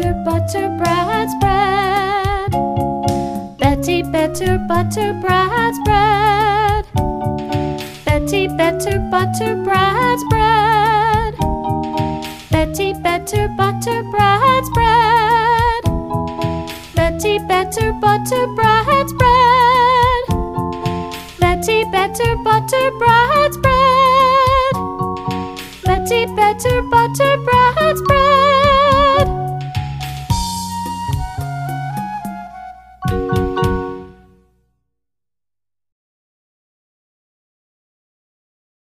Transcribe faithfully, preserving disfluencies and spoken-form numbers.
better butter bread spread. Betty better butter bread spread. Betty better butter bread spread. Betty better butter bread spread. Betty better butter bread spread. Betty better butter bread spread. Betty better butter bread spread.